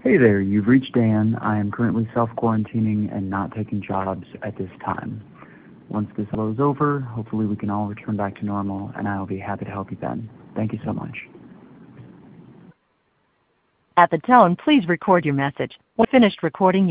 Hey there, you've reached Dan. I am currently self-quarantining and not taking jobs at this time. Once this blows over, hopefully we can all return back to normal, and I will be happy to help you then. Thank you so much. At the tone, please record your message. When finished recording,